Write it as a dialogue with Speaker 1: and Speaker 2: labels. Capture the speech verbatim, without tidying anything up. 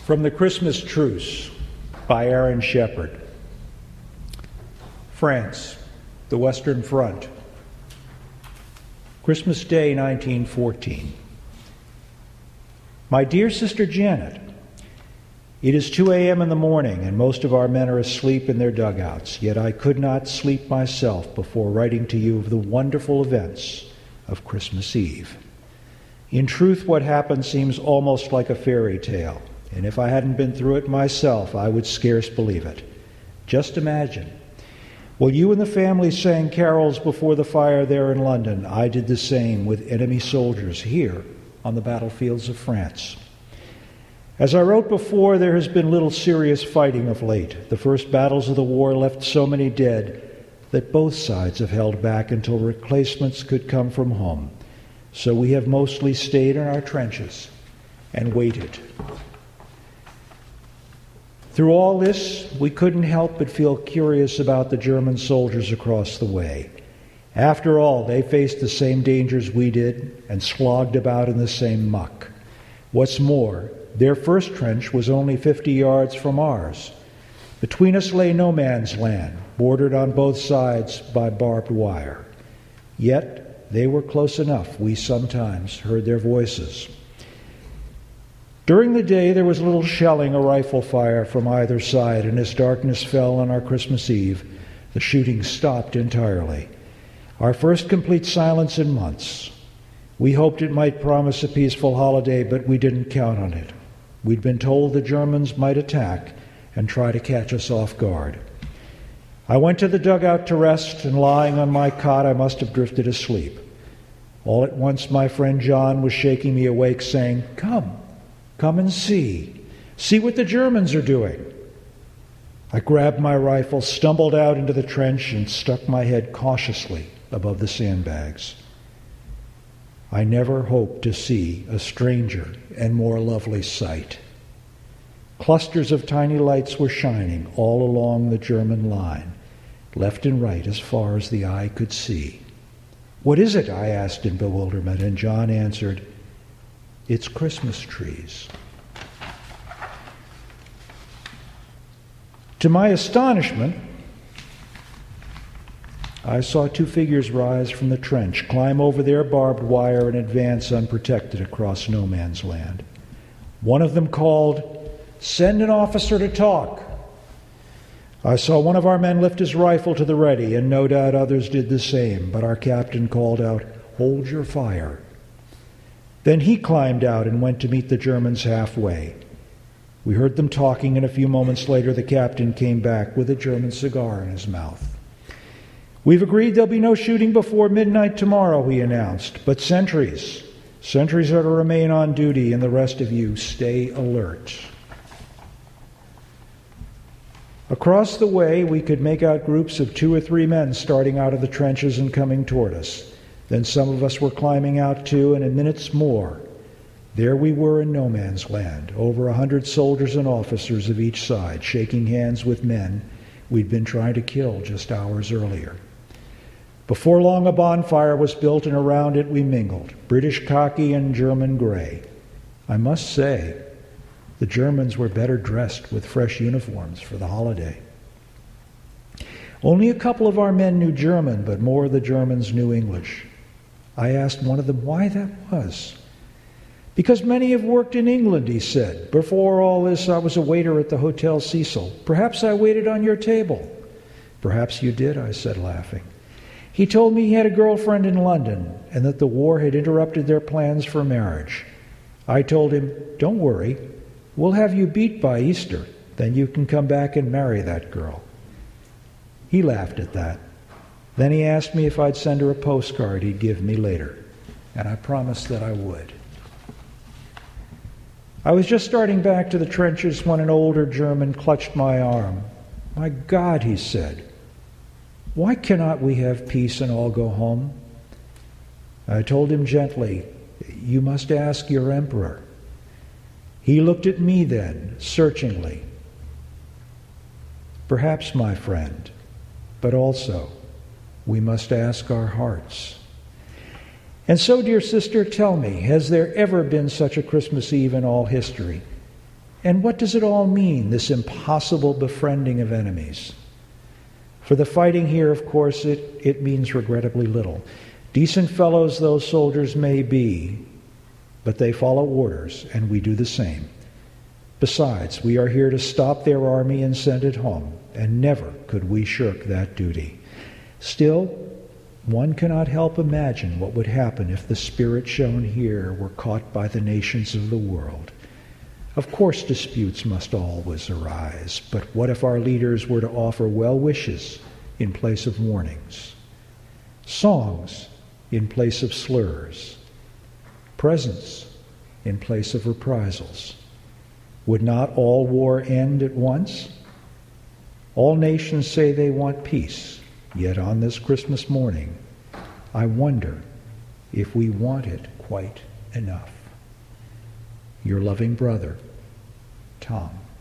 Speaker 1: From the Christmas Truce by Aaron Shepard. France, the Western Front. Christmas Day, nineteen fourteen. My dear Sister Janet, it is two a.m. in the morning, and most of our men are asleep in their dugouts, yet I could not sleep myself before writing to you of the wonderful events of Christmas Eve. In truth, what happened seems almost like a fairy tale, and if I hadn't been through it myself, I would scarce believe it. Just imagine. While you and the family sang carols before the fire there in London, I did the same with enemy soldiers here on the battlefields of France. As I wrote before, there has been little serious fighting of late. The first battles of the war left so many dead that both sides have held back until replacements could come from home. So we have mostly stayed in our trenches and waited. Through all this, we couldn't help but feel curious about the German soldiers across the way. After all, they faced the same dangers we did and slogged about in the same muck. What's more, their first trench was only fifty yards from ours. Between us lay no man's land, bordered on both sides by barbed wire. Yet they were close enough, we sometimes heard their voices. During the day, there was little shelling or rifle fire from either side, and as darkness fell on our Christmas Eve, the shooting stopped entirely. Our first complete silence in months. We hoped it might promise a peaceful holiday, but we didn't count on it. We'd been told the Germans might attack and try to catch us off guard. I went to the dugout to rest, and lying on my cot, I must have drifted asleep. All at once, my friend John was shaking me awake, saying, "Come. Come and see. See what the Germans are doing." I grabbed my rifle, stumbled out into the trench, and stuck my head cautiously above the sandbags. I never hoped to see a stranger and more lovely sight. Clusters of tiny lights were shining all along the German line, left and right as far as the eye could see. "What is it?" I asked in bewilderment, and John answered, "It's Christmas trees." To my astonishment, I saw two figures rise from the trench, climb over their barbed wire, and advance unprotected across no man's land. One of them called, "Send an officer to talk." I saw one of our men lift his rifle to the ready, and no doubt others did the same, but our captain called out, "Hold your fire." Then he climbed out and went to meet the Germans halfway. We heard them talking, and a few moments later the captain came back with a German cigar in his mouth. "We've agreed there'll be no shooting before midnight tomorrow," he announced, "but sentries, sentries are to remain on duty, and the rest of you stay alert." Across the way, we could make out groups of two or three men starting out of the trenches and coming toward us. Then some of us were climbing out too, and in minutes more, there we were in no man's land, over a hundred soldiers and officers of each side, shaking hands with men we'd been trying to kill just hours earlier. Before long, a bonfire was built, and around it we mingled, British khaki and German gray. I must say, the Germans were better dressed with fresh uniforms for the holiday. Only a couple of our men knew German, but more of the Germans knew English. I asked one of them why that was. "Because many have worked in England," he said. "Before all this, I was a waiter at the Hotel Cecil. Perhaps I waited on your table." "Perhaps you did," I said, laughing. He told me he had a girlfriend in London and that the war had interrupted their plans for marriage. I told him, "Don't worry, we'll have you beat by Easter. Then you can come back and marry that girl." He laughed at that. Then he asked me if I'd send her a postcard he'd give me later, and I promised that I would. I was just starting back to the trenches when an older German clutched my arm. "My God," he said, "why cannot we have peace and all go home?" I told him gently, "You must ask your emperor." He looked at me then, searchingly. "Perhaps, my friend, but also we must ask our hearts." And so, dear sister, tell me, has there ever been such a Christmas Eve in all history? And what does it all mean, this impossible befriending of enemies? For the fighting here, of course, it, it means regrettably little. Decent fellows those soldiers may be, but they follow orders, and we do the same. Besides, we are here to stop their army and send it home, and never could we shirk that duty. Still, one cannot help imagine what would happen if the spirit shown here were caught by the nations of the world. Of course, disputes must always arise, but what if our leaders were to offer well wishes in place of warnings, songs in place of slurs, presents in place of reprisals? Would not all war end at once? All nations say they want peace, yet on this Christmas morning, I wonder if we want it quite enough. Your loving brother, Tom.